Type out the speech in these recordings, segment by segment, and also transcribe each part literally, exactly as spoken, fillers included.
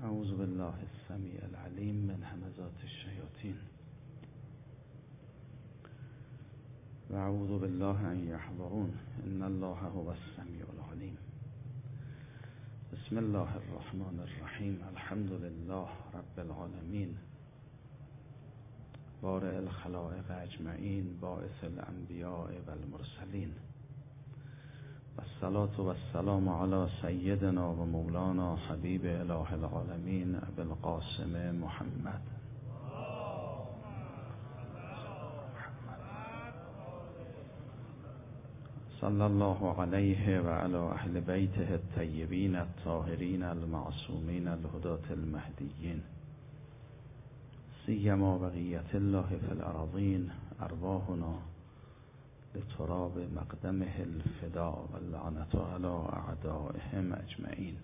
اعوذ بالله السمیع العلیم من همزات الشیاطین و اعوذ بالله ان یحضرون ان الله هو السمیع العلیم. بسم الله الرحمن الرحیم. الحمد لله رب العالمین بارئ الخلائق اجمعین باعث الانبیاء والمرسلین والصلاة والسلام علی سیدنا و مولانا حبیب اله العالمین ابی القاسم محمد. صلی الله علیه و علی اهل بیته الطیبین الطاهرین المعصومین الهداة المهدیین سیما بقیت الله فی الارضین ارواحنا لتراب مقدمه الفداء واللعنة على اعدائهم اجمعین.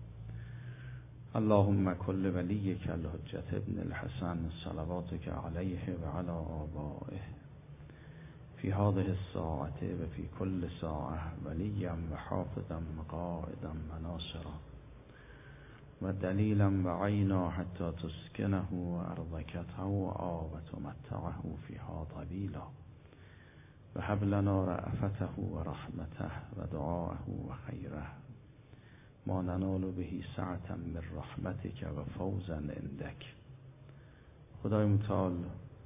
اللهم كل وليك الحجة ابن الحسن صلواتك عليه وعلى آبائه في هذه الساعة وفي كل ساعة وليا وحافظا وقائدا وناصرا ودليلا وعينا حتى تسكنه أرضك طوعا وتمتعه فيها طويلا وهب لنا رأفته ورحمته ودعاءه وخيره ما ننال به سعة من رحمتك وفوزا عندك. خدای متعال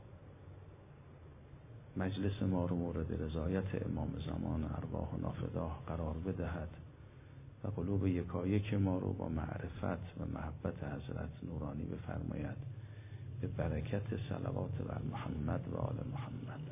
مجلس ما رو مورد رضایت امام زمان ارواح نافداه قرار بدهد و قلوب یکایک ما رو با معرفت و محبت حضرت نورانی بفرماید به برکت صلوات بر محمد و آل محمد.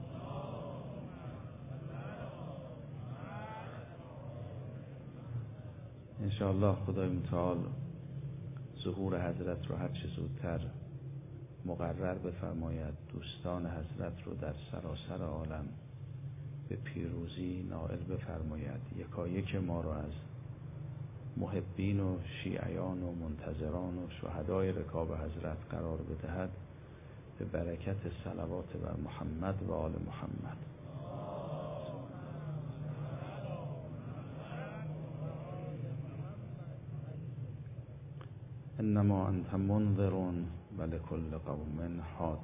انشاءالله خدای متعال ظهور حضرت رو هر چه زودتر مقرر بفرماید، دوستان حضرت رو در سراسر عالم به پیروزی نائل بفرماید، یکایک ما رو از محبین و شیعیان و منتظران و شهدای رکاب حضرت قرار بدهد به برکت صلوات بر محمد و آل محمد. انما انت منذر ولکل قوم هاد.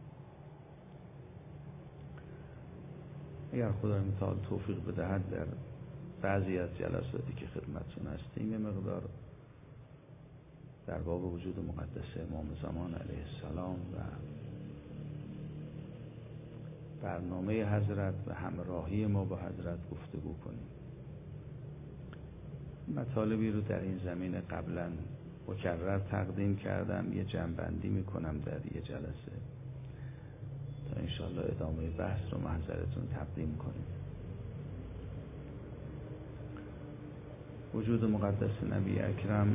اگر خدای متعال توفیق بدهد در بعضی از جلساتی که خدمتتون هستیم یه مقدار در باب وجود مقدس امام زمان علیه السلام و برنامه حضرت و همراهی ما با حضرت گفتگو کنیم. مطالبی رو در این زمینه قبلا مکرر تقدیم کردم، یه جمع‌بندی میکنم در یه جلسه تا انشاءالله ادامه بحث رو محضرتون تقدیم کنیم. وجود مقدس نبی اکرم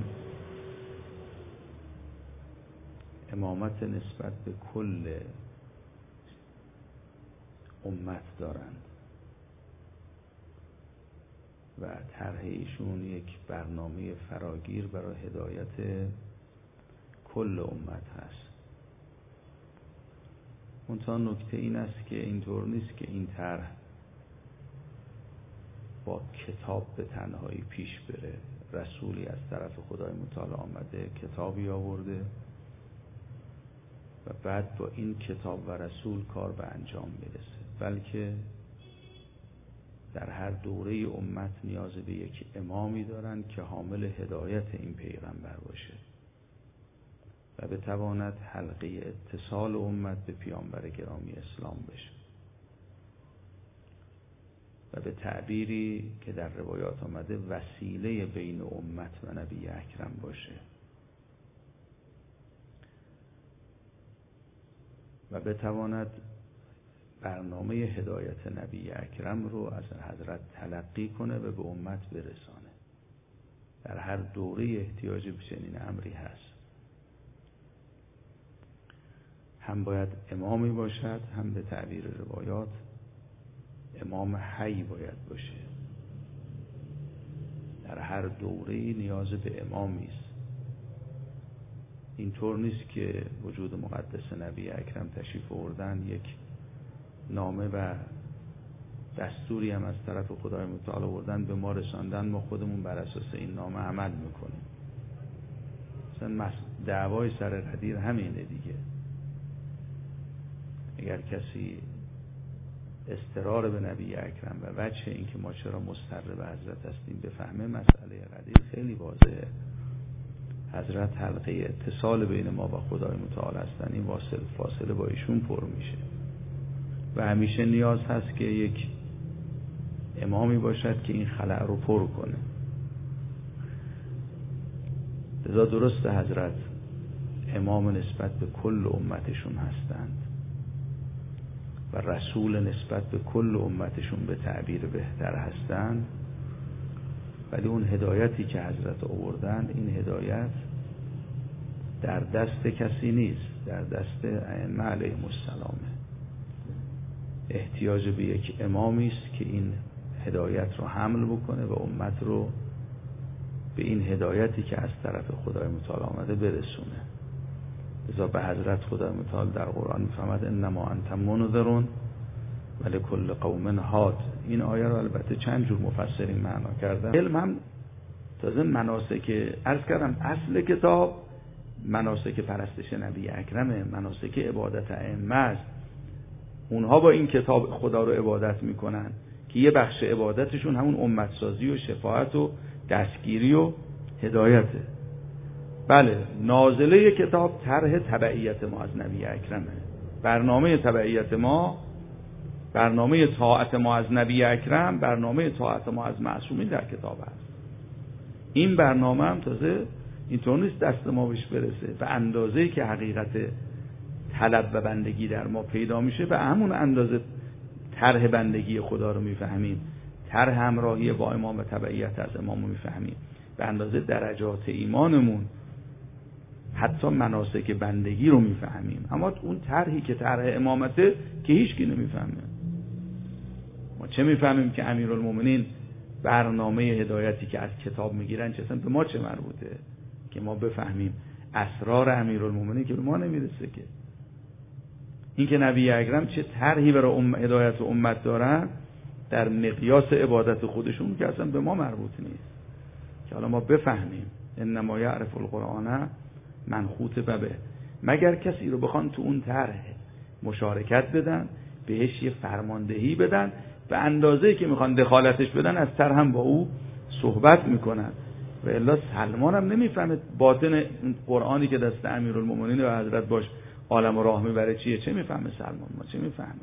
امامت نسبت به کل امت دارند و طرح ایشون یک برنامه فراگیر برای هدایت کل امت هست. منتها نکته این است که اینطور نیست که این طرح با کتاب به تنهایی پیش بره. رسولی از طرف خدای متعال آمده کتابی آورده و بعد با این کتاب و رسول کار به انجام میرسه، بلکه در هر دوره امت نیاز به یک امامی دارند که حامل هدایت این پیغمبر باشه و بتواند حلقه اتصال امت به پیامبر گرامی اسلام بشه و به تعبیری که در روایات آمده وسیله بین امت و نبی اکرم باشه و بتواند برنامه هدایت نبی اکرم رو از حضرت تلقی کنه و به امت برسانه. در هر دوره احتیاج به چنین امری هست. هم باید امامی باشد، هم به تعبیر روایات امام حی باید باشه. در هر دوره نیاز به امامی است. اینطور نیست که وجود مقدس نبی اکرم تشریف آوردن یک نامه و دستوری هم از طرف خدای متعال آوردن به ما رساندن، ما خودمون بر اساس این نامه عمل میکنیم. مثلا دعوای سر قدیر همینه دیگه. اگر کسی استرار به نبی اکرم و وجه این که ما چرا مضطر به حضرت هستیم بفهمه، مسئله قدیر خیلی واضحه. حضرت حلقه اتصال بین ما و خدای متعال هستن، این واصل فاصله با ایشون پر میشه و همیشه نیاز هست که یک امامی باشد که این خلأ رو پر کنه. لذا درست حضرت امام نسبت به کل امتشون هستند و رسول نسبت به کل امتشون به تعبیر بهتر هستند، ولی اون هدایتی که حضرت آوردن، این هدایت در دست کسی نیست، در دست ائمه علیهم السلامه. احتیاج به یک امامی است که این هدایت رو حمل بکنه و امت رو به این هدایتی که از طرف خدای متعال آمده برسونه. لذا به حضرت خدای متعال در قرآن میفرماد انما انت منذر ولکل قوم هاد. این آیه رو البته چند جور مفسرین معنا کردن. علم هم تازه مناسک، عرض کردم اصل کتاب مناسک پرستش نبی اکرمه، مناسک عبادت ائمه است. اونها با این کتاب خدا رو عبادت میکنن که یه بخش عبادتشون همون امت سازی و شفاعت و دستگیری و هدایته. بله، نازله کتاب طرح تبعیت ما از نبی اکرمه. برنامه تبعیت ما، برنامه طاعت ما از نبی اکرم، برنامه طاعت ما از معصومین در کتاب هست. این برنامه هم تازه اینطور نیست دست ما بهش برسه. به اندازه‌ای که حقیقت طلب و بندگی در ما پیدا میشه، به همون اندازه طرح بندگی خدا رو میفهمیم، طرح همراهی با امام و تبعیت از امام رو میفهمیم. به اندازه درجات ایمانمون حتی مناسک بندگی رو میفهمیم. اما اون طرحی که طرح امامته که هیچ کی نمیفهمه. ما چه میفهمیم که امیرالمومنین برنامه هدایتی که از کتاب میگیرن چه اصلا به ما چه مربوطه که ما بفهمیم اسرار امیرالمومنین که به ما نمیرسه. که این که نبی اکرم چه طرحی برای ام هدایت امت دارن در مقیاس عبادت خودشون که اصلا به ما مربوط نیست، که حالا ما بفهمیم. انما یعرف القرآن من خطب به، مگر کسی رو بخوان تو اون طرح مشارکت بدن، بهش یه فرماندهی بدن، به اندازه‌ای که میخوان دخالتش بدن از طرح هم با او صحبت میکنن. و الا سلمان هم نمیفهمه باطن قرآنی که دست امیرالمومنین و حضرت باش عالم و راه میبره چیه. چه میفهمه سلمان؟ ما چه میفهمه؟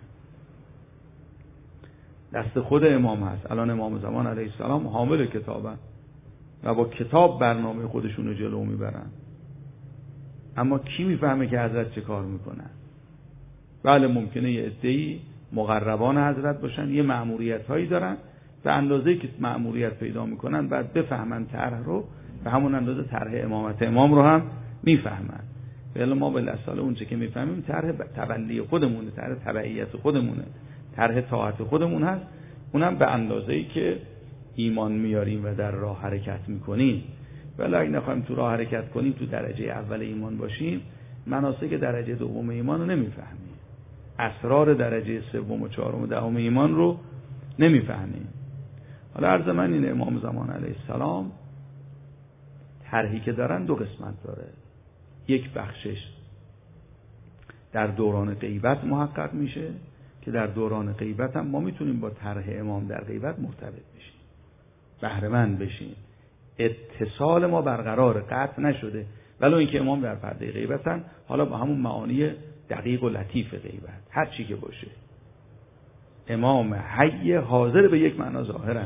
دست خود امام هست. الان امام زمان علیه السلام حامل کتابن و با کتاب برنامه خودشون رو جلو میبرن. اما کی میفهمه که حضرت چه کار میکنن؟ بله، ممکنه یه عده‌ای مقربان حضرت باشن، یه مأموریت هایی دارن، به اندازه‌ای که مأموریت پیدا میکنن بعد بفهمن طرح رو، به همون اندازه طرح امامت امام رو هم میفهمن. ولی ما بالاصل اون چه که میفهمیم طرح تبلی خودمونه، طرح تبعیت خودمونه، طرح طاعت خودمون هست. اونم به اندازه‌ای که ایمان میاریم و در راه حرکت میکنیم. ولی اگه نخوایم تو راه حرکت کنیم، تو درجه اول ایمان باشیم، مناسک درجه دوم ایمان رو نمیفهمیم، اسرار درجه سوم و چهارم و دهم ایمان رو نمیفهمیم. حالا عرض من این امام زمان علیه السلام طرحی که دارن دو قسمت داره. یک بخشش در دوران غیبت محقق میشه که در دوران غیبت هم ما میتونیم با طرح امام در غیبت مرتبط بشیم، بهره مند بشیم. اتصال ما برقرار، قطع نشده، ولو اینکه امام در پرده غیبتن، حالا با همون معانی دقیق و لطیف غیبت، هر چی که باشه. امام حی حاضر به یک معنا ظاهرن.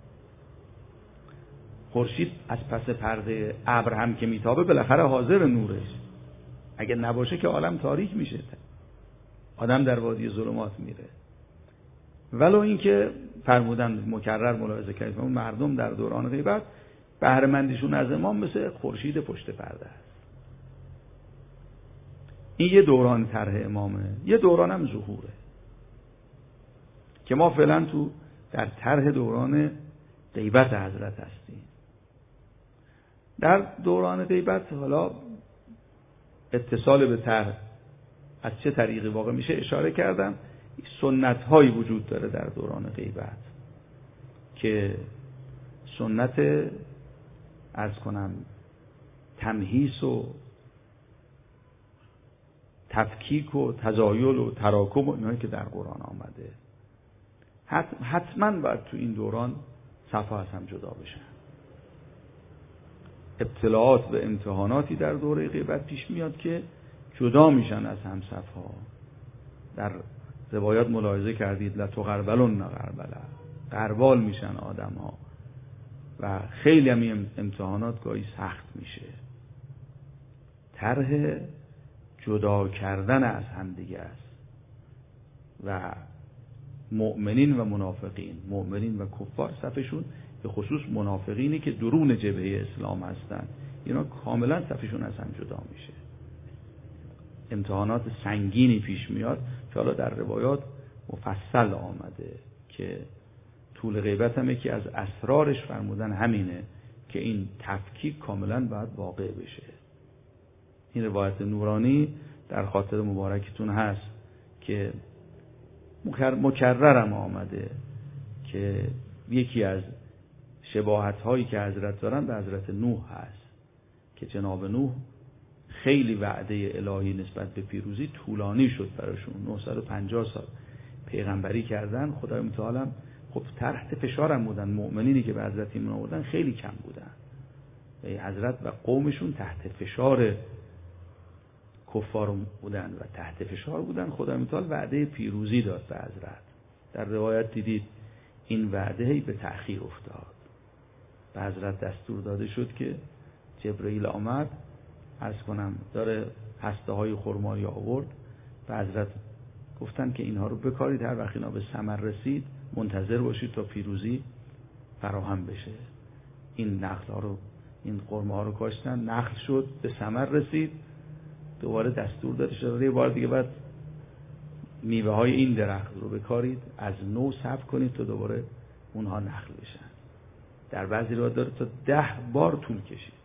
خورشید از پس پرده ابر هم که میتابه بالاخره حاضر نورش. اگه نباشه که عالم تاریک میشه، آدم در وادی ظلمات میره. ولو اینکه فرمودن مکرر ملاحظه کردیم مردم در دوران غیبت بهره مندیشون از امام مثل خورشید پشت پرده است. این یه دوران طرح امامه. یه دوران هم ظهوره که ما فعلا تو در طرح دوران غیبت حضرت هستیم. در دوران غیبت حالا اتصال به طرح از چه طریقی واقع میشه اشاره کردم. سنت هایی وجود داره در دوران غیبت که سنت عرض کنم تمهیس و تفکیک و تزایل و تراکم و اینایی که در قرآن آمده. حتما باید تو این دوران صفا از هم جدا بشن. ابتلاعات و امتحاناتی در دوره غیبت پیش میاد که جدا میشن از هم صفا. در روایات ملاحظه کردید لتغربلن غربله، غربال میشن آدم ها و خیلی هم امتحانات گاهی سخت میشه. طرح جدا کردن از هم دیگه است و مؤمنین و منافقین، مؤمنین و کفار صفشون، به خصوص منافقینی که درون جبهه اسلام هستن، اینا کاملا صفشون از هم جدا میشه. امتحانات سنگینی پیش میاد که حالا در روایات مفصل آمده که طول غیبت هم یکی از اسرارش فرمودن همینه که این تفکیک کاملا باید واقع بشه. این روایت نورانی در خاطر مبارکتون هست که مکررم آمده که یکی از شباهت هایی که حضرت دارن به حضرت نوح هست که جناب نوح خیلی وعده الهی نسبت به پیروزی طولانی شد براشون. نهصد و پنجاه سال پیغمبری کردن، خدای متعال خب تحت فشارم بودن. مؤمنینی که به حضرت ایمان آوردن خیلی کم بودن. حضرت و قومشون تحت فشار کفار بودن و تحت فشار بودن. خدای متعال وعده پیروزی داد به حضرت. در روایت دیدید این وعده به تأخیر افتاد. به حضرت دستور داده شد که جبرئیل آمد، عرض کنم داره هسته های خرمایی آورد، به حضرت گفتن که اینها رو بکارید، هر وقت اینا به ثمر رسید منتظر باشید تا پیروزی فراهم بشه. این نخل ها رو، این خرما ها رو کاشتن، نخل شد، به ثمر رسید، دوباره دستور داده شد یه بار دیگه بعد میوه های این درخت رو بکارید، از نو صبر کنید تا دوباره اونها نخل بشن. در بعضی روایات داره تا ده بار طول کشید.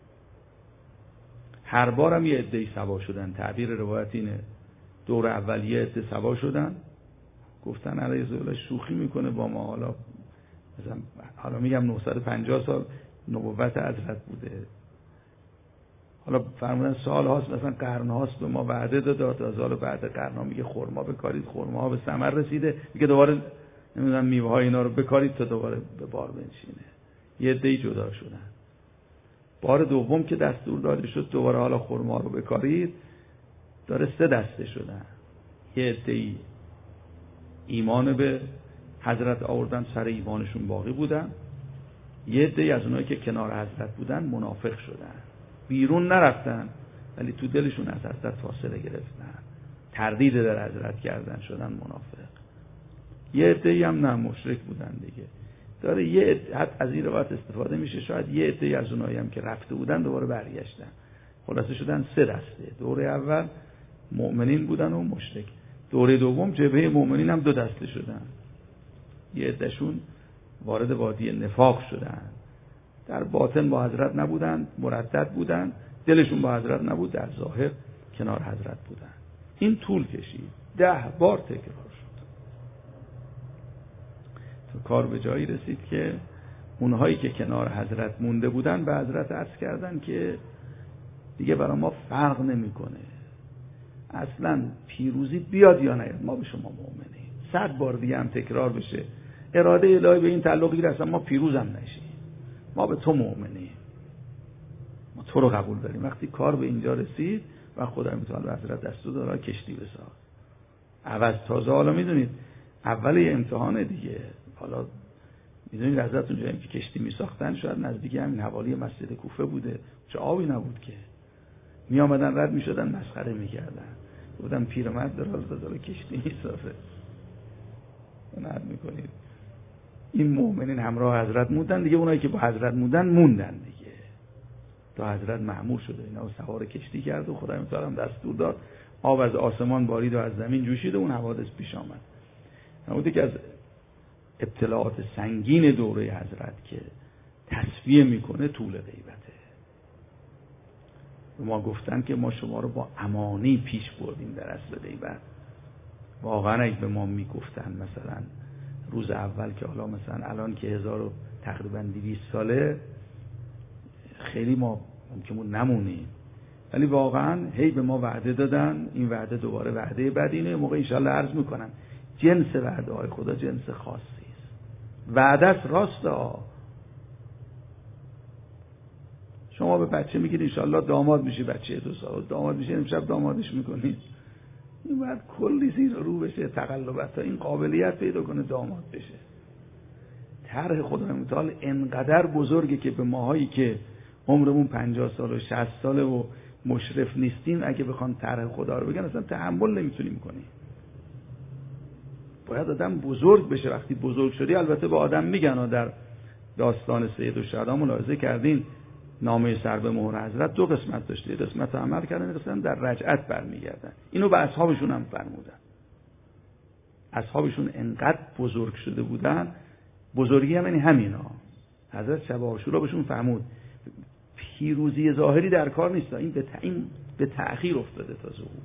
هر بارم یه عده‌ای سوا شدن. تعبیر روایت اینه دور اول یه عده سوا شدن، گفتن علیه السلام شوخی میکنه با ما. حالا مثلا حالا میگم نهصد و پنجاه سال نبوت حضرت بوده، حالا فرمودن سال هاست، مثلا قرن هاست به ما وعده داده، از حالا بعد قرن ها میگه خرما بکارید، خرما ها به ثمر رسیده، میگه دوباره نمیدونم میوه های اینا رو بکارید تا دوباره به بار بنشینه. یه عده‌ای جدا شدن. بار دوم که دستور داده شد دوباره حالا خرما رو بکارید، داره سه دسته شدن. یه عده‌ای ایمان به حضرت آوردن، سر ایمانشون باقی بودن. یه عده‌ای از اونایی که کنار حضرت بودن منافق شدن، بیرون نرفتن ولی تو دلشون از حضرت فاصله گرفتن، تردید در حضرت کردن، شدن منافق. یه عده‌ای هم نه مشرک بودن دیگه. داره یه عده از این روایت استفاده میشه، شاید یه عده‌ای از اونایی هم که رفته بودن دوباره برگشتن. خلاصه شدن سه دسته. دوره اول مؤمنین بودن و مشرک. دوره دوم جبهه مؤمنین هم دو دسته شدن. یه عدهشون وارد وادی نفاق شدن، در باطن با حضرت نبودن، مردد بودن، دلشون با حضرت نبود، در ظاهر کنار حضرت بودن. این طول کشید، ده بار تکرار شد تا کار به جایی رسید که اونهایی که کنار حضرت مونده بودن به حضرت عرض کردن که دیگه برای ما فرق نمیکنه، اصلا پیروزی بیاد یا نیاد ما به شما مؤمنیم. صد بار دیگه هم تکرار بشه، اراده الهی به این تعلق گیره، اصلا ما پیروزم نشیم، ما به تو مؤمنیم، ما تو رو قبول داریم. وقتی کار به اینجا رسید و خدای متعال به حضرت دستور داد کشتی بساز. عوض تازه حالا میدونید اول یه امتحان دیگه، حالا میدونید حضرت اونجا که کشتی میساختن شاید نزدیکی همین حوالی مسجد کوفه بوده، چه آبی نبود که می آمدن رد می شدن مسخره می کردن، بودن پیرمرد در حال داره کشتی می سازه، نرد می کنید. این مؤمنین همراه حضرت موندن دیگه، اونایی که با حضرت موندن موندن دیگه تا حضرت مأمور شده اینا سوار کشتی کرد و خدای متعال هم دستور داد آب از آسمان بارید و از زمین جوشید و اون حوادث پیش آمد. نبوده که از ابتلاعات سنگین دوره حضرت که تصفیه میکنه طول غیبته. ما گفتن که ما شما رو با امانی پیش بردیم در اصل غیبت. واقعا اگه به ما میگفتن مثلا روز اول که حالا مثلا الان که هزار و تقریبا دویست ساله، خیلی ما ممکنه نمونیم، ولی واقعا هی به ما وعده دادن، این وعده دوباره وعده بعد اینه. موقع انشالله عرض میکنم جنس وعده های خدا جنس خاصی است. وعده است راست ها. شما به بچه میگید انشالله داماد میشی، بچه دو سال داماد میشه، امشب دامادش میکنید، این بعد کلی زیر رو بشه، تقلبات تا این قابلیت پیدا کنه داماد بشه. طرح خدای متعال انقدر بزرگه که به ماهایی که عمرمون پنجاه سال و شصت ساله و مشرف نیستیم اگه بخوان طرح خدا رو بگن اصلا تحمل نمیتونیم کنیم. باید آدم بزرگ بشه. وقتی بزرگ شدی البته به آدم میگن و در داستان سید الشهدا ملاحظه کردین نامه سر به مهر حضرت دو قسمت داشته، یه قسمت عمل کردن، قسمت در رجعت برمیگردن. اینو به اصحابشون هم فرمودن. اصحابشون انقدر بزرگ شده بودن، بزرگی هم یعنی همینا. حضرت شب عاشورا بهشون فرمود پیروزی ظاهری در کار نیست، این به این به تأخیر افتاده تا ظهور.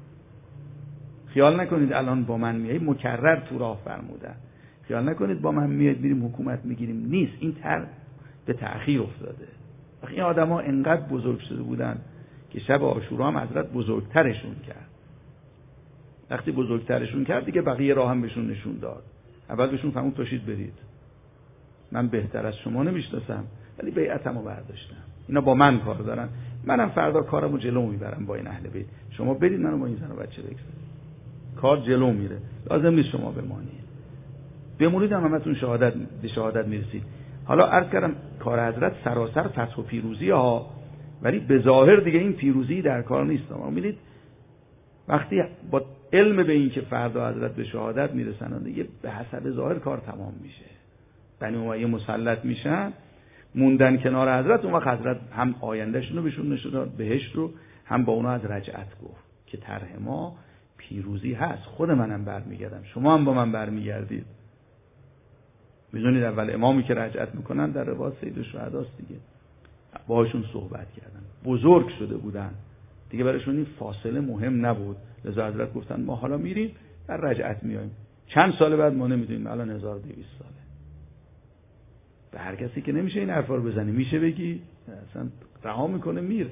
خیال نکنید الان با من میایید، مکرر تو راه فرمودن. خیال نکنید با من میایید میریم حکومت میگیریم، نیست، این تر به تأخیر افتاده. وقتی این آدما انقدر بزرگ شده بودن که شب عاشورا هم حضرت بزرگترشون کرد. وقتی بزرگترشون کرد دیگه بقیه راه هم بهشون نشون داد. اول بهشون فرمود پاشید برید، من بهتر از شما نمیشناسم ولی بیعتمو برداشتم، اینا با من کار دارن، منم فردا کارمو جلو میبرم با این اهل بیت، شما برید منو با این زن و بچه بگذارید، کار جلو میره، لازم نیست شما بمانید، بمونید هم همتون شهادت به شهادت میرسید. حالا عرض کردم کار حضرت سراسر فتح و پیروزی ها، ولی به ظاهر دیگه این پیروزی در کار نیست. ما می‌بینید وقتی با علم به این که فردا حضرت به شهادت میرسن دیگه به حسب ظاهر کار تمام میشه، بنی امیه مسلط میشن، موندن کنار حضرت، اون وقت حضرت هم آیندهشون رو بهشون نشون داد، بهشت رو، هم با اونا از رجعت گفت که طرح ما پیروزی هست، خود منم برمیگردم، شما هم با من برمیگردید. میدونید اول امامی که رجعت میکنن در روایت سید الشهداست دیگه، باهاشون صحبت کردن، بزرگ شده بودن دیگه، برایشون این فاصله مهم نبود، لذا حضرت گفتن ما حالا میریم در رجعت میایم، چند سال بعد ما نمیدونیم، الان هزار و دویست ساله. به هر کسی که نمیشه این حرفا رو بزنی، میشه بگی، اصلا رها میکنه میره.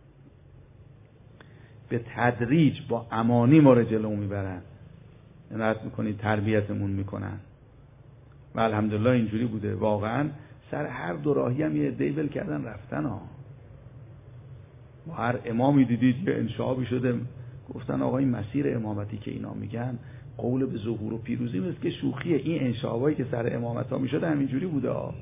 به تدریج با امانی ما رو جلو میبرن، عنایت میکنید تربیتمون میکنن و الحمدلله اینجوری بوده. واقعا سر هر دو راهی هم یه عده‌ای ول کردن رفتن ها. و هر امامی دیدید یه انشابی شده، گفتن آقا این مسیر امامتی که اینا میگن قول به ظهور و پیروزی مثل که شوخیه، این انشابایی که سر امامت ها میشده همینجوری بوده ها.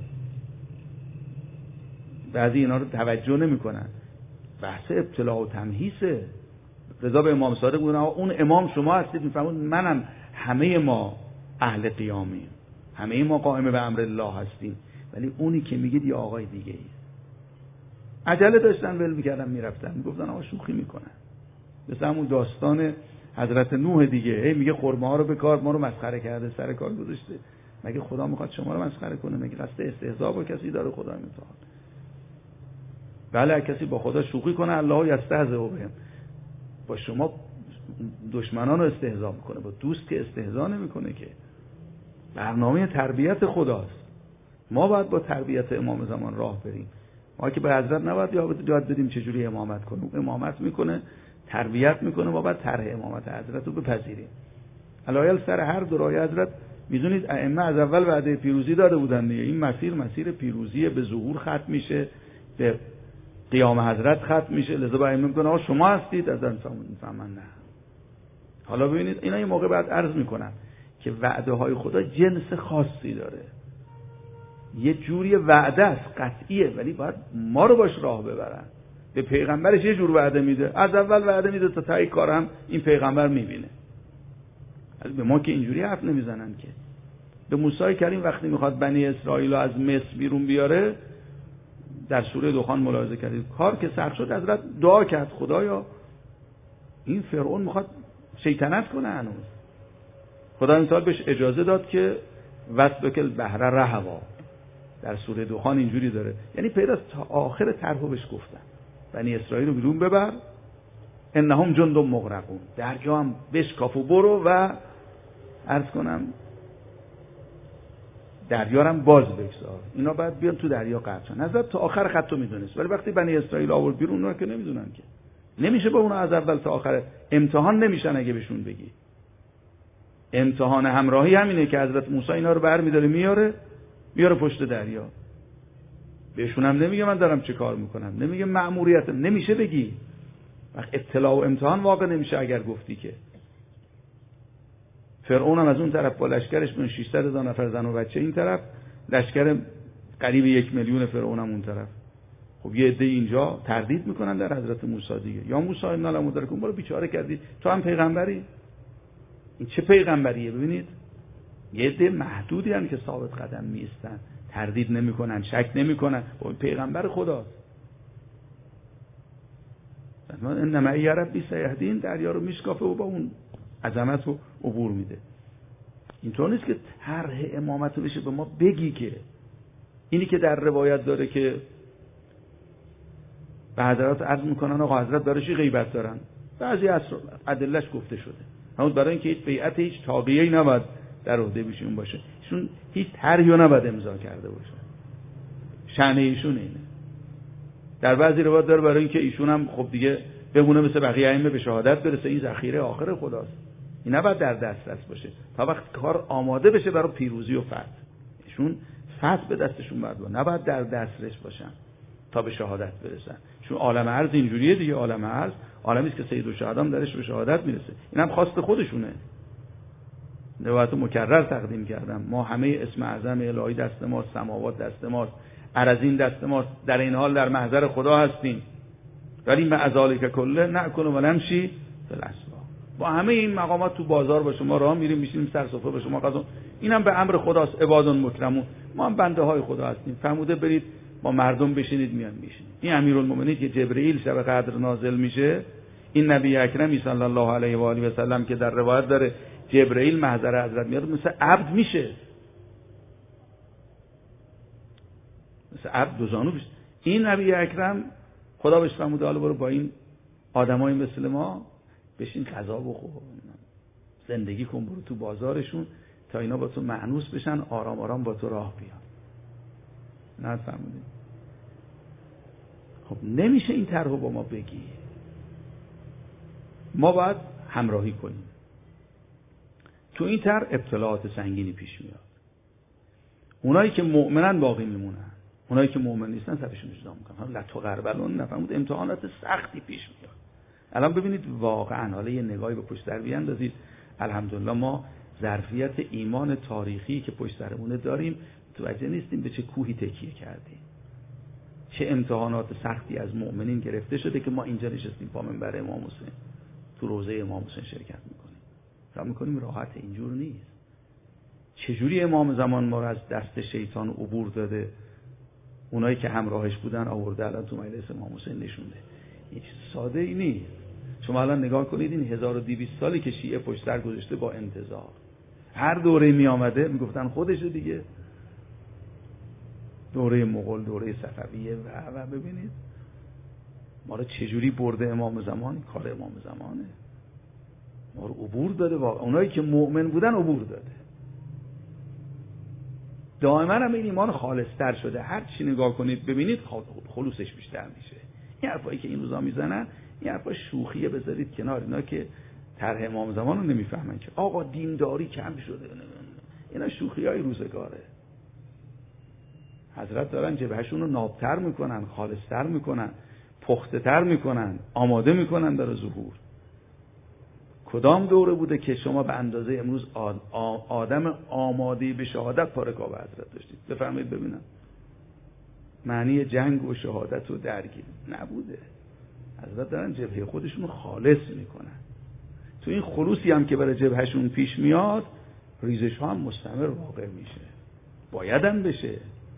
بعضی اینا رو توجه نمیکنن، بحث ابتلاء و تمهیسه. رضا به امام صادق بودن آقا اون امام شما هستید، میفهمون منم، همه ما اهل قیامیم، همه ما قائم به امر الله هستیم، ولی اونی که میگید یه آقای دیگه ای. عجله داشتن ول میکردن میرفتن، میگفتن آقا شوخی میکنن. مثل همون داستان حضرت نوح دیگه، هی میگه خرما ها رو به کار ما رو مسخره کرده، سر کار گذاشته، مگه خدا میخواد شما رو مسخره کنه؟ مگه قصد استهزاء با کسی داره خدا متعال؟ بله کسی با خدا شوخی کنه الله یستهزئ بهم، با شما دشمنان رو استهزاء میکنه، با دوست که استهزاء نمیکنه که. برنامه تربیت خداست، ما باید با تربیت امام زمان راه بریم. ما که به حضرت نباید یاد بدیم چجوری امامت کنه، امامت میکنه، تربیت میکنه، ما باید طرح امامت حضرت رو بپذیریم. علایل سر هر دو راه حضرت میدونید ائمه از اول وعده پیروزی داده بودن دیگه، این مسیر مسیر پیروزی، به ظهور ختم میشه، به قیام حضرت ختم میشه، لذا با ائمه میگن آقا شما هستید، از فهمن نه. حالا ببینید اینا یه موقع بعد عرض میکنن که وعده های خدا جنس خاصی داره، یه جوری وعده است قطعیه، ولی باید ما رو باش راه ببرن. به پیغمبرش یه جور وعده میده، از اول وعده میده تا تای کار هم این پیغمبر میبینه. از به ما که اینجوری حرف نمیزنن که. به موسی کریم وقتی میخواد بنی اسرائیل از مصر بیرون بیاره، در سوره دخان ملاحظه کردید کار که سخت شد حضرت دعا کرد خدایا این فرعون میخواد شیطنت کنه هنوز، خدا انتظار بهش اجازه داد که وسبک البحر رهوا، در سوره دخان اینجوری داره، یعنی پیداست تا آخر طرحو بهش گفتن بنی اسرائیل رو بیرون ببر، انهم جند مغرقون، درجا هم بشکاف و برو و عرض کنم دریا رو هم باز بگذار. اینا بعد بیان تو دریا غرق شن. حضرت تا آخر خط رو میدونست، ولی وقتی بنی اسرائیل آورد بیرون اونا که نمیدونن که. نمیشه با اونا از اول تا آخر امتحان نمیشن اگه بهشون بگی. امتحان همراهی همینه که حضرت موسی اینا رو برمی‌داره میاره میاره پشت دریا. بهشون هم نمیگه من دارم چه کار میکنم، نمیگه مأموریت، نمیشه بگی. وقت ابتلا و امتحان واقع نمیشه اگر گفتی که. فرعون هم از اون طرف با لشکرش من ششصد هزار نفر زن و بچه این طرف، لشکر قریب یک میلیون فرعون هم اون طرف. خب یه عده اینجا تردید میکنن در حضرت موسی دیگه. یا موسی ان لمدرکون، برو بیچاره کردی، تو هم پیغمبری؟ این چه پیغمبریه؟ ببینید یه عده محدودی هستن که ثابت قدم میستن، تردید نمیکنن، شک نمیکنن، اون پیغمبر خداست. ان معی ربی سیهدین، دریا رو میشکافه و با اون عظمت رو عبور میده. اینطور نیست که طرح امامت رو بشه به ما بگی که اینی که در روایت داره که به حضرات عرض میکنن آقا حضرت برای غیبت دارن، بعضی از ادلهش گفته شده، همون برای اینکه هیچ بیعت هیچ طاغیه‌ای نباید در عهده ایشون باشه، ایشون هیچ طرحی رو نباید امضا کرده باشه، شأن ایشون اینه. در بعضی روایات داره برای اینکه ایشون هم خب دیگه بمونه مثل بقیه ائمه به شهادت برسه، این ذخیره آخر خداست، این نباید در دسترس باشه تا وقت کار آماده بشه برای پیروزی و فتح. ایشون فتح به دستشون باید باشه، نباید در دسترس باشن تا به شهادت برسن. چون عالم ارض اینجوریه دیگه، عالم ارض عالمی است که سید الشهدا درش به شهادت میرسه، اینم خواست خودشونه. روایت مکرر تقدیم کردم، ما همه اسم اعظم الهی دست ماست، سماوات دست ماست، ارضین دست ماست، در این حال در محضر خدا هستیم، ولی مع ذالک کله نأکل و نمشی فی الاسواق. با همه این مقامات تو بازار با شما راه میریم، میشینیم سر سفره به شما غذا، اینم به امر خداست، عباد مکرمون، ما هم بنده های خدا هستیم، فرموده برید با مردم بشینید، میان میشینید. این امیرالمومنین که جبرئیل شب قدر نازل میشه، این نبی اکرم صلی الله علیه و آله و سلم که در روایت داره جبرئیل محضر حضرت میاد مثل عبد میشه، مثل عبد دوزانو میشه. این نبی اکرم خدا بهش فرموده حالا برو با این آدمای مثل ما بشین غذا بخور، زندگی کن، برو تو بازارشون تا اینا با تو مأنوس بشن، آرام آرام با تو راه بیان. نه فرمودید. خب نمیشه این طرحو با ما بگی، ما باید همراهی کنیم. تو این طرح ابتلاعات سنگینی پیش میاد، اونایی که مؤمنن باقی میمونن، اونایی که مؤمن نیستن سرشون جدا میکنن. لا تغربلون، نفهمید امتحانات سختی پیش میاد. الان ببینید واقعا، حالا یه نگاهی به پشت سر بیاندازید، الحمدلله ما ظرفیت ایمان تاریخی که پشت سرمون داریم متوجه نیستیم به چه کوهی تکیه کردیم، چه امتحانات سختی از مؤمنین گرفته شده که ما اینجا نشستیم پا منبر امام حسین، تو روضه امام حسین شرکت میکنیم. فکر میکنیم راحت، اینجور نیست. چجوری امام زمان ما رو از دست شیطان عبور داده، اونایی که همراهش بودن آورده الان تو مجلس امام حسین نشونده. این چیز ساده ای نیست. شما الان نگاه کنید این هزار و دویست سالی که شیعه پشت سر گذاشته با انتظار، هر دوره می آمده میگفتن خودشه دیگه، دوره مغول، دوره صفویه و و ببینید ما رو چجوری برده امام زمان، کار امام زمانه، ما رو عبور داده، واقعا اونایی که مؤمن بودن عبور داده. دائما هم این ایمان خالص‌تر شده، هر چی نگاه کنید ببینید خلوصش بیشتر میشه. این حرفایی که این روزا میزنن این حرفا شوخیه، بذارید کنار. اینا که طرح امام زمان رو نمیفهمن که آقا دینداری کم شده، اینا شوخیای روزگاره. حضرت دارن جبهشون رو نابتر میکنن، خالصتر میکنن، پخته تر میکنن، آماده میکنن برای ظهور. کدام دوره بوده که شما به اندازه امروز آدم آماده به شهادت پا رکاب حضرت داشتید؟ بفرمایید ببینم. معنی جنگ و شهادت و درگیر نبوده. حضرت دارن جبهه خودشون رو خالص میکنن. تو این خلوصی هم که برای جبهشون پیش میاد، ریزش ها هم مستمر واقع میشه، بایدن بشه.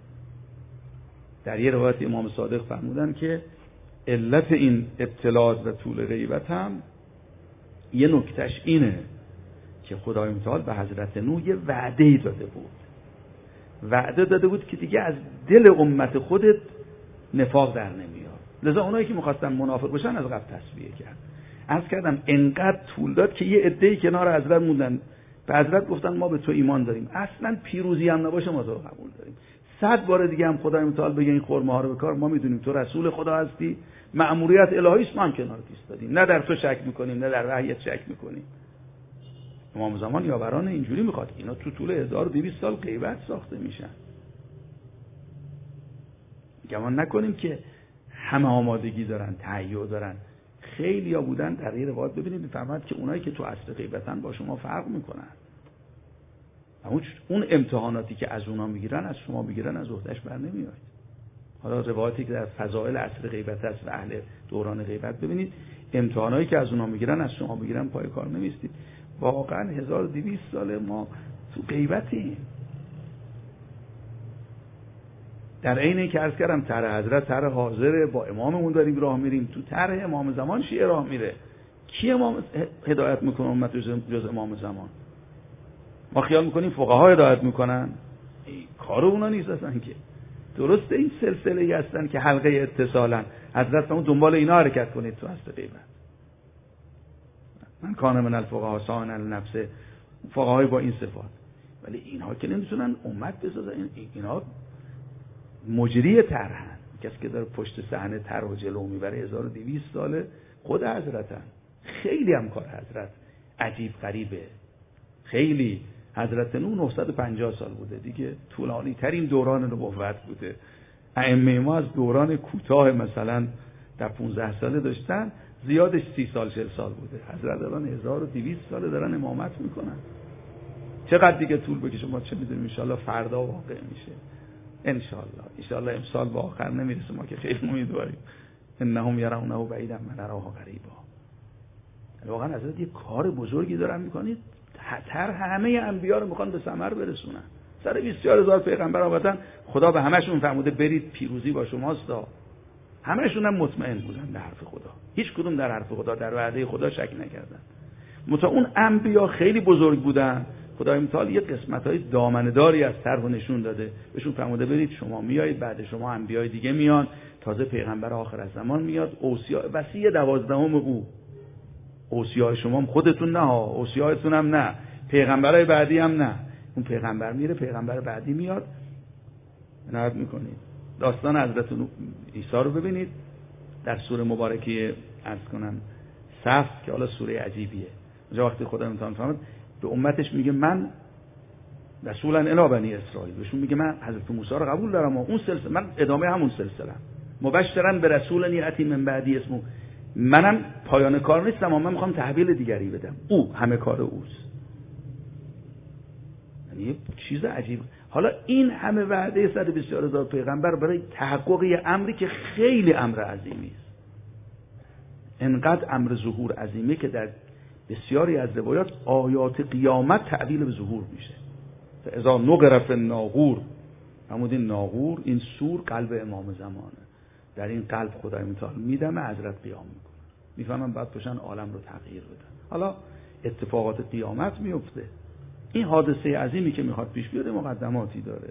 در یه روایت امام صادق فرمودن که علت این ابتلاات و طول غیبت هم یه نکتش اینه که خدای متعال به حضرت نوح یه وعده‌ای داده بود. وعده داده بود که دیگه از دل امت خودت نفاق در نمیاد. لذا اونایی که می‌خواستن منافق بشن از قبل تسبیح کرد. عرض کردم انقدر طول داد که یه عده‌ای کنار حضرت موندن، به حضرت گفتن ما به تو ایمان داریم، اصلا پیروزی هم نباشه ما تو رو قبول داریم. صد بار دیگه هم خدای متعال بگه این خرمه ها رو بکار، ما میدونیم تو رسول خدا هستی، مأموریت الهی است، ما هم کنارت ایستادیم، نه در تو شک میکنیم نه در وحیت شک میکنیم. امام زمان یاوران اینجوری میخواد. اینا تو طول هزار و دویست سال غیبت ساخته میشن. گمان نکنیم که همه آمادگی دارن، تهیع دارن. خیلی ها بودن در این روایت ببینید میفهمد که اونایی که تو اصل غیبتن با شما فرق میکنن. اما اون امتحاناتی که از اونا میگیرن از شما میگیرن از عهدهش بر نمیاد. حالا روایتی که در فضائل اصل غیبت است و اهل دوران غیبت ببینید امتحانایی که از اونا میگیرن از شما میگیرن پای کار نمیستید. واقعا هزار و دویست ساله ما تو غیبتیم. در عین اینکه عرض کردم طرح حضرت طرح حاضره، با اماممون داریم راه میریم، تو طرح امام زمان شیعه راه میره. کی امام هدایت میکنه امت جز امام زمان؟ ما خیال میکنیم فقها هدایت میکنن، کار اونا نیست اصلا. که درسته این سلسله ای هستن که حلقه اتصالن، حضرت فرمود دنبال اینا حرکت کنید تو اصل غیبت. من کان من الفقها سان النفس، فقهای با این صفات. ولی اینها که نمیتونن امت بسازن، اینها مجری طرحن. کسی که داره پشت صحنه طرح و جلو میبره هزار و دویست ساله خود حضرتن. خیلی هم کار حضرت عجیب غریبه. خیلی حضرت نوح نهصد و پنجاه سال بوده دیگه، طولانی ترین دوران نبوت بوده. ائمه ما از دوران کوتاه مثلا در پانزده ساله داشتن، زیادش سی سال چهل سال بوده. حضرت دارن هزار و دویست ساله دارن امامت میکنن. چقدر دیگه طول بکشه ما چه میدونیم. ان شاءالله فردا واقع میشه. ان شاءالله ان شاءالله امسال به آخر نمیرسه، ما که خیلی امیدواریم. انهم یرونه بعیدا من نراه قریبا. واقعا حضرت یه کار بزرگی دارن میکنید. طرح همه انبیا رو میخوان به ثمر برسونن. سر بیست و چهار هزار پیغمبر آمدن، خدا به همشون فرموده برید پیروزی با شماست. همه‌شون هم مطمئن بودن به حرف خدا. هیچ کدوم در حرف خدا، در وعده خدا شک نکردن. متا اون انبیا خیلی بزرگ بودن. خدای متعال یه قسمت‌های دامنه‌داری از طرح نشون داده. بهشون فرموده برید شما میایید، بعد شما انبیای دیگه میان، تازه پیغمبر آخر الزمان میاد. اوصیا وصی دوازدهم او. اوصیای شما هم خودتون نه ها، اوصیایتون هم نه، پیغمبرای بعدی هم نه. اون پیغمبر میره، پیغمبر بعدی میاد. نهاد میکنید. داستان حضرت عیسی رو ببینید در سوره مبارکه عرض کنم صف، که حالا سوره عجیبیه. اونجا وقتی خدا امتحان فرمود به امتش میگه من رسولا الی بنی اسرائیل، بهشون میگه من حضرت موسی رو قبول دارم و اون سلسله من ادامه همون سلسله مبشرا به رسول یأتی من بعدی اسمه، منم پایان کار نیستم اما من میخوام تحویل دیگری بدم، او همه کار اوست. یعنی چیز عجیب. حالا این همه وعده صد و بیست و چهار هزار پیغمبر برای تحقق یه امری که خیلی امر عظیمی است. انقدر امر ظهور عظیمه که در بسیاری از روایات آیات قیامت تعبیر به ظهور میشه. اذا نقر فی الناقور، همون این ناقور، این سور قلب امام زمانه. در این قلب خدای متعال میدمه، حضرت قیام میکنه. میفهمن بعد پشن عالم رو تغییر بدن. حالا اتفاقات قیامت میفته. این حادثه عظیمی که میخواد پیش بیاد مقدماتی داره.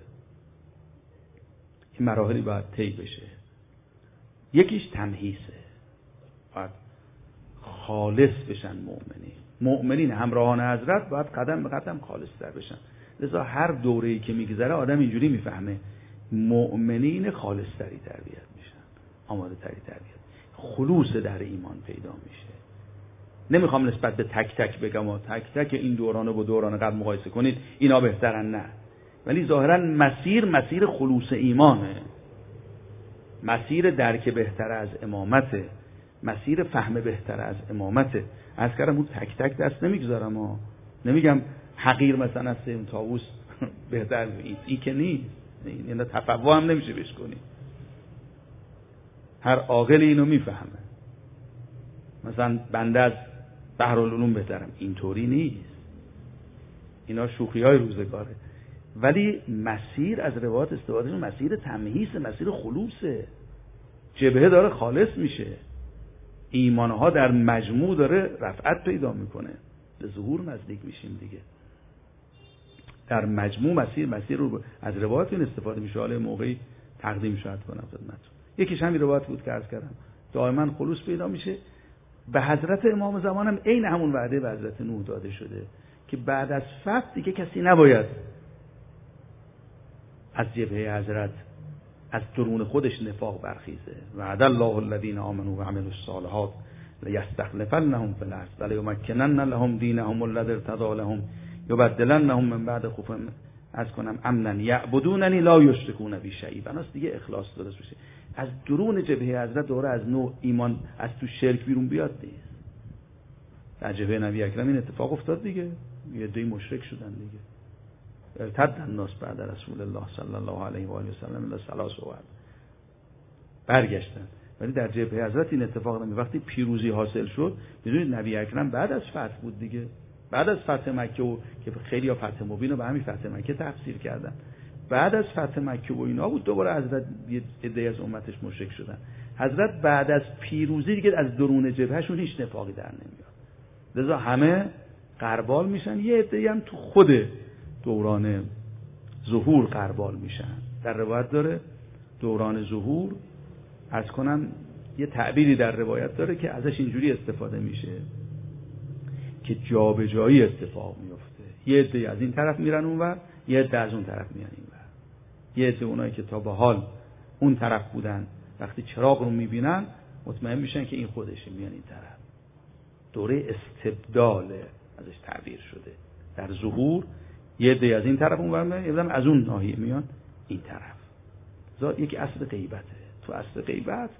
این مراحلی باید طی بشه. یکیش تمهیسه. باید خالص بشن مؤمنین. مؤمنین همراهان حضرت باید قدم به قدم خالص تر بشن. لذا هر دوره‌ای که میگذره آدم اینجوری میفهمه مؤمنین خالص تری تربیت میشن، آماده تری تربیت، خلوص در ایمان پیدا میشه. نمیخوام نسبت به تک تک بگم و تک تک این دورانه با دوران قبل مقایسه کنید اینا بهترن، نه، ولی ظاهرا مسیر مسیر خلوص ایمانه، مسیر درک بهتر از امامته، مسیر فهم بهتر از امامته. از کردم اون تک تک دست نمیگذارم ها، نمیگم حقیر مثلا از سیم طاووس بهتر این این که نیست، این تفوع هم نمیشه بهش کنی. هر عاقل اینو میفهمه. مثلا بنده از بحرالعلوم بهترم، اینطوری نیست. اینا شوخی های روزگاره. ولی مسیر از روایات استفاده میشه، مسیر تمهیز، مسیر خلوصه. جبهه داره خالص میشه. ایمانها در مجموع داره رفعت پیدا میکنه. به ظهور نزدیک میشیم دیگه. در مجموع مسیر مسیر رو از روایات این استفاده میشه. حالا موقعی تقدیم شاید کنم خدمتتون. یکیش همین روایت بود که عرض کردم. دائما خلوص پیدا میشه. به حضرت امام زمانم عین همون وعده به حضرت نوح داده شده که بعد از فتح دیگه کسی نباید از جبهه حضرت از درون خودش نفاق برخیزه. وعد الله الذین آمنوا و عملوا الصالحات لیستخلفنهم فی الارض ولیمکنن لهم دینهم الذی ارتضی لهم یبدلنهم من بعد خوفهم از کنم امنا یعبدوننی لا یشرکون بی شیئا. بناست دیگه اخلاص درست بشه، از درون جبهه حضرت دوره از نوع ایمان از تو شرک بیرون بیاد نیست. در جبهه نبی اکرم این اتفاق افتاد دیگه، یه عده مشرک شدن دیگه، ارتد الناس بعد رسول الله صلی الله علیه و آله و سلم الی ثلاث و برگشتن. ولی در جبهه حضرت این اتفاق نمی. وقتی پیروزی حاصل شد، میدونید نبی اکرم بعد از فتح بود دیگه، بعد از فتح مکه و که خیلی ها فتح مبین رو به همین فتح مکه تفسیر کردن، بعد از فتح مکه و اینا بود دوباره حضرت یه عده از امتش مشرک شدن. حضرت بعد از پیروزی دیگه از درون جبههشون هیچ نفاقی در نمیاد، لذا همه غربال میشن. یه عده‌ای هم تو خود دوران ظهور غربال میشن. در روایت داره دوران ظهور، از کنم یه تعبیری در روایت داره که ازش اینجوری استفاده میشه که جابجایی اتفاق میفته. یه عده از این طرف میرن اونور، یه عده از اون طرف میرن اینور. یه عده اونایی که تا به حال اون طرف بودن وقتی چراغ رو میبینن مطمئن میشن که این خودشه، میان این طرف. دوره استبداله ازش تعبیر شده. در ظهور یه عده از این طرف اونور میان، یه عده از اون ناحیه میان این طرف. ذات یک اصل غیبته. تو اصل غیبت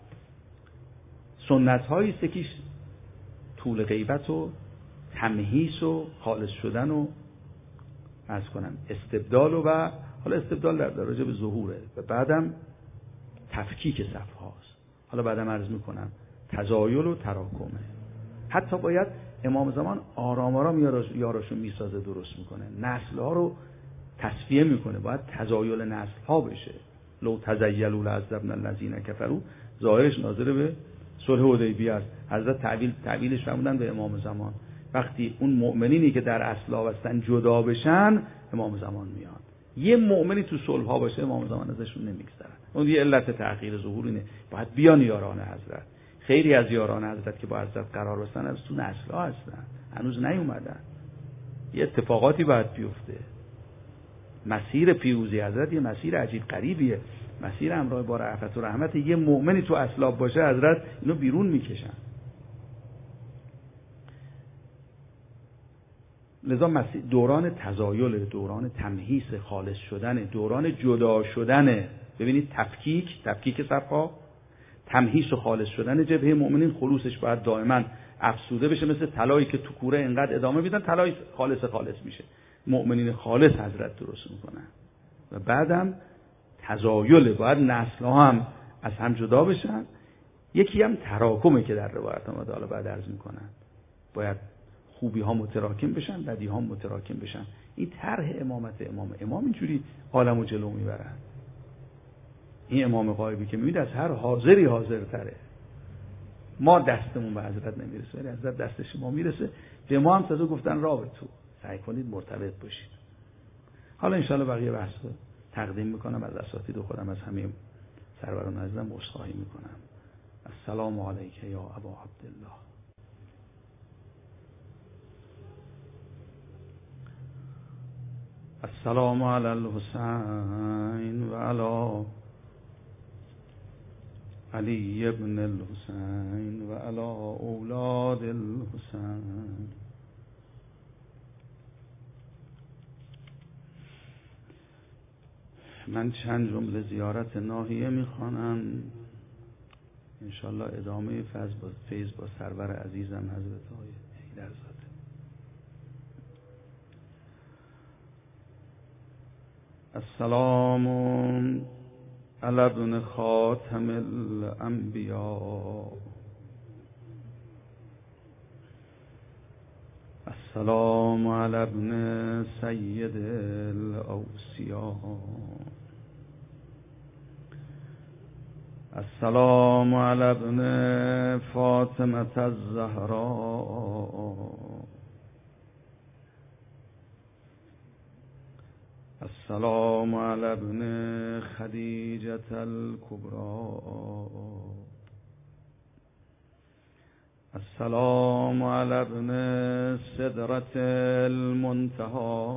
سنت هایی است که طول غیبت و تمهیس و خالص شدن و عرض کنم استبدال و, و حالا استبدال در درجه به ظهوره و بعدم تفکیک صف هاست. حالا بعدم عرض میکنم تزایل و تراکمه. حتی باید امام زمان آرام آرام یاراشو میسازه، درست میکنه، نسل ها رو تصفیه میکنه. باید تزایل نسل ها بشه. لو تزیلوا لعذبنا الذین کفروا ظاهرش ناظر به صلح حدیبیه است. حضرت تعبیل تعبیلش فرمودن به امام زمان وقتی اون مؤمنینی که در اصل وابستن جدا بشن، امام زمان میاد. یه مؤمنی تو صلح ها باشه امام زمان ازشون نمیگذرن. اون یه علت تأخیر ظهور اینه. باید بیان یاران حضرت. خیلی از یاران حضرت که با حضرت قرار بستن از تو نسل ها هستن، هنوز نیومدن. یه اتفاقاتی باید بیفته. مسیر پیروزی حضرت یه مسیر عجیب غریبیه. مسیر همراه با رأفت و رحمت. یه مؤمنی تو اسلاب باشه حضرت اینو بیرون میکشن. لذا مسیر دوران تزایل، دوران تمهیس خالص شدن، دوران جدا شدن. ببینید تفکیک تفکیک صفها، تمهیس و خالص شدن جبهه مؤمنین. خلوصش باید دائما افسوده بشه، مثل طلایی که تو کوره اینقدر ادامه میدن طلای خالص خالص میشه. مؤمنین خالص حضرت درست میکنن. و بعدم تزایل، باید نسل ها هم از هم جدا بشن. یکی هم تراکمه که در روایت آمده، حالا بعد عرض میکنن. باید خوبی ها متراکم بشن، بدی ها متراکم بشن. این طرح امامت امام امام اینجوری عالمو جلو میبرن. این امام غایبی که میبینید از هر حاضری حاضرتره. ما دستمون به حضرت نمیرسه ولی حضرت دستش ما میرسه. به ما هم تازه گفتن راه به تو، سعی کنید مرتبط باشید. حالا انشاءالله بقیه بحث رو تقدیم میکنم. از اساتید و خودم از همه سروران عزیزم عذرخواهی میکنم. السلام علیک یا ابا عبدالله. السلام علی الحسین و علی علی ابن الحسین و علی اولاد الحسین. من چند جمله زیارت ناحیه میخوانم. انشالله ادامه فیض با, فیض با سرور عزیزم حضرت های حیدرزاده. السلام علی ابن خاتم الانبیاء. السلام علی ابن سید الاوصیاء. السلام علی ابن فاطمة الزهراء. السلام علی ابن خدیجة الکبری. السلام علی ابن سدرة المنتهى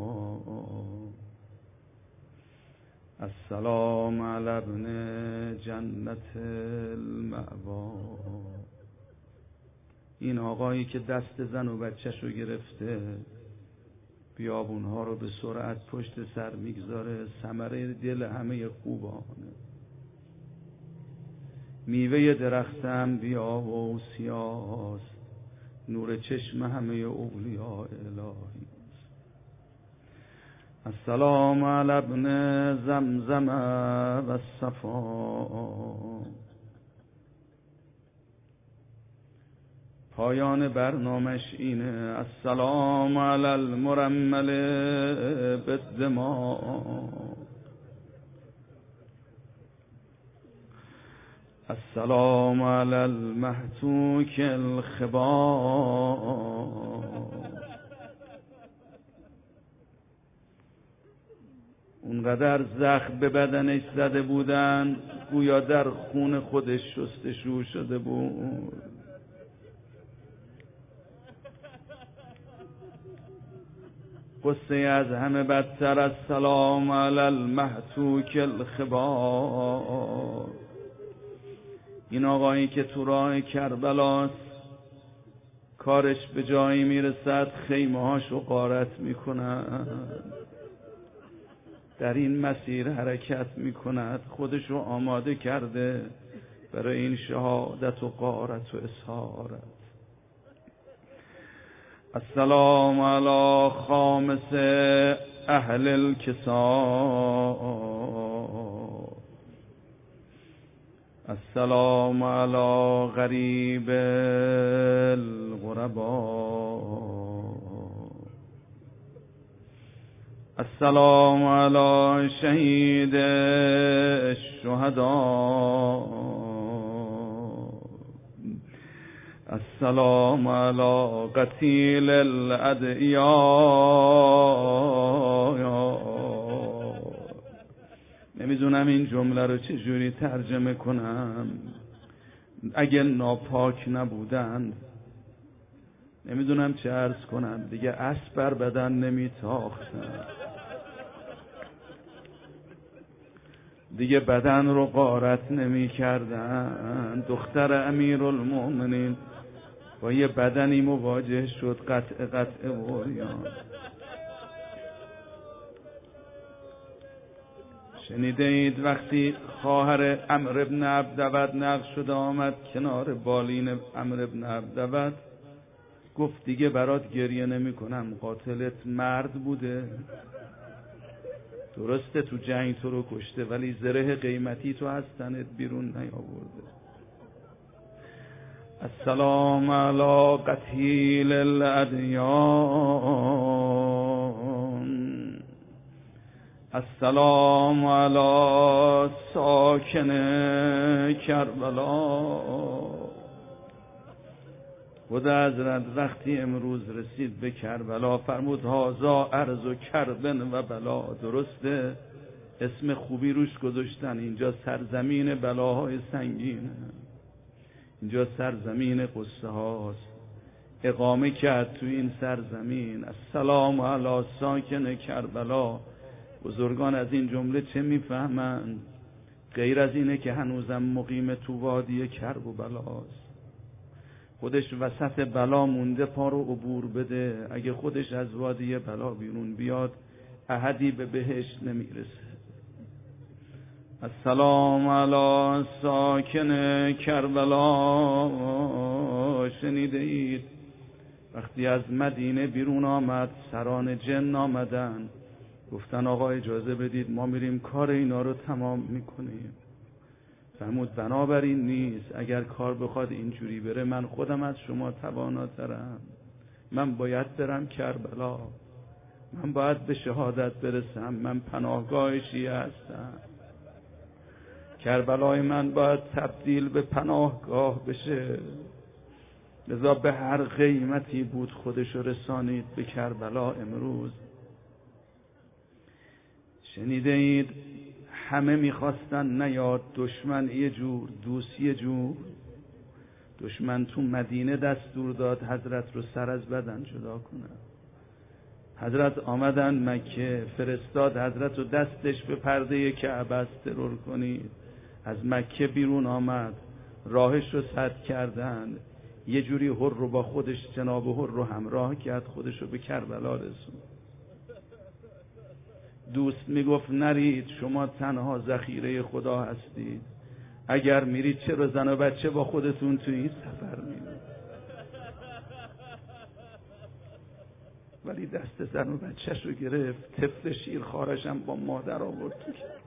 السلام علی ابن جنت المأوا. این آقایی که دست زن و بچه‌شو گرفته بیابونها رو به سرعت پشت سر میگذاره، ثمره دل همه خوبانه، میوه درخت انبیا و اوصیاست، نور چشم همه اولیاء الهی. السلام علی ابن زمزم و الصفا. پایان برنامش اینه: السلام علی المرمل بالدماء، السلام علی المهتوک الخبا. اونقدر زخم به بدنش زده بودن گویا در خون خودش شستشو شده بود. قصه از همه بدتر السلام علی المهتوک الخبا. این آقایی که تو راه کربلاست، کارش به جایی میرسد خیمه هاشو غارت میکنن، در این مسیر حرکت میکند، خودشو آماده کرده برای این شهادت و غارت و اسارت. السلام علی خامس اهل الکسا، السلام علی غریب الغربا، السلام علی شهید الشهدا، السلام علی قتیل الادعیا. نمیدونم این جمله رو چجوری ترجمه کنم. اگه ناپاک نبودند نمیدونم چه عرض کنم دیگه، اسب بر بدن نمیتاختن، دیگه بدن رو غارت نمی کردن. دختر امیرالمؤمنین با یه بدنی مواجه شد قطع قطع بریان. شنیده اید وقتی خواهر عمرو بن عبدود نقل شده آمد کنار بالین عمرو بن عبدود، گفت دیگه برات گریه نمی کنم، قاتلت مرد بوده، درسته تو جنگ تو رو کشته ولی زره قیمتی تو از تنت بیرون نیاورده. السلام علی قتیل الادیان، السلام علی ساکن کربلا. خدا حضرت وقتی امروز رسید به کربلا فرمود هازا ارض و کربن و بلا. درسته اسم خوبی روش گذاشتن، اینجا سرزمین بلاهای سنگینه، اینجا سرزمین قصه هاست. اقامه کرد تو این سرزمین. السلام علی ساکن کربلا. بزرگان از این جمله چه میفهمند غیر از اینه که هنوزم مقیم تو وادی کرب و بلاست، خودش وسط بلا مونده پا رو عبور بده. اگه خودش از وادی بلا بیرون بیاد احدی به بهشت نمیرسه. السلام علی ساکن کربلا. شنیده اید وقتی از مدینه بیرون آمد سران جن آمدن گفتن آقا اجازه بدید ما میریم کار اینا رو تمام میکنیم. فرمود بنابراین نیست، اگر کار بخواد اینجوری بره من خودم از شما تواناترم، من باید برم کربلا، من باید به شهادت برسم، من پناهگاه شیعه هستم، کربلای من باید تبدیل به پناهگاه بشه. لذا به هر قیمتی بود خودشو رسانید به کربلا. امروز شنیده اید همه میخواستن نیاد، دشمن یه جور دوست یه جور. دشمن تو مدینه دستور داد حضرت رو سر از بدن جدا کنه. حضرت آمدن مکه، فرستاد حضرت رو دستش به پرده کعبه است ترور کنید. از مکه بیرون آمد، راهش رو سد کردن، یه جوری هر رو با خودش جناب هر رو همراه کرد، خودش رو به کربلا رسوند. دوست میگفت نرید، شما تنها ذخیره خدا هستید، اگر میرید چرا زن و بچه با خودتون تو این سفر میرید؟ ولی دست زن و بچهش رو گرفت، طفل شیرخوارش هم با مادر آورد تو کرد.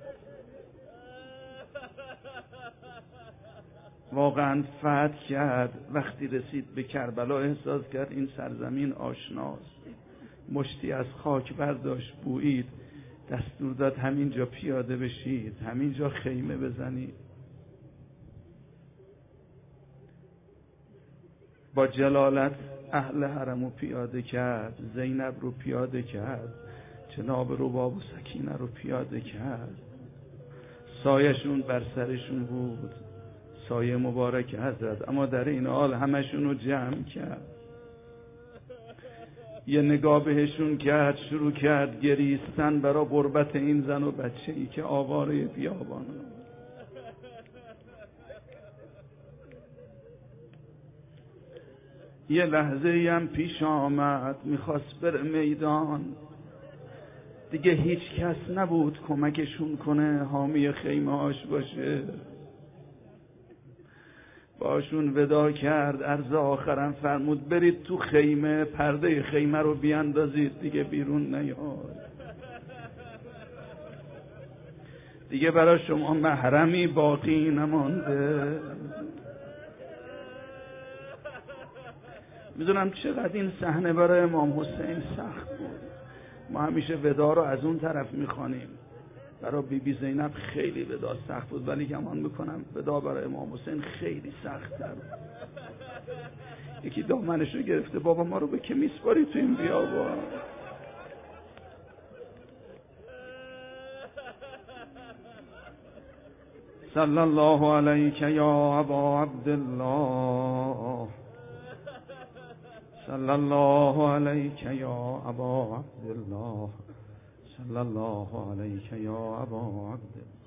واقعا فتح کرد. وقتی رسید به کربلا احساس کرد این سرزمین آشناست. مشتی از خاک برداشت، بویید، دستور داد همینجا پیاده بشید، همینجا خیمه بزنید. با جلالت اهل حرم رو پیاده کرد، زینب رو پیاده کرد، جناب رباب و سکینه رو پیاده کرد. سایشون بر سرشون بود، سایه مبارک حضرت، اما در این حال همشون رو جمع کرد. یه نگاه بهشون کرد، شروع کرد گریستن برای غربت این زن و بچه ای که آواره بیابان. یه لحظه ای هم پیش آمد میخواست بره میدان، دیگه هیچ کس نبود کمکشون کنه، حامی خیمه هاش باشه. باشون ودا کرد، عرض آخرم فرمود برید تو خیمه، پرده خیمه رو بیاندازید، دیگه بیرون نیاد، دیگه برای شما محرمی باقی نمانده. میدونم چقدر این صحنه برای امام حسین سخت بود. ما همیشه ودا رو از اون طرف میخوانیم، برای بی بی زینب خیلی ودا سخت بود، ولی گمان میکنم ودا برای امام حسین خیلی سخت تر بود. یکی دامنش رو گرفته، بابا ما رو به که میسپاری تو این بیابان؟ صلی الله علیک یا ابا عبدالله، صلی الله علیک یا ابا عبدالله، صلی الله علیک یا ابا عبدالله.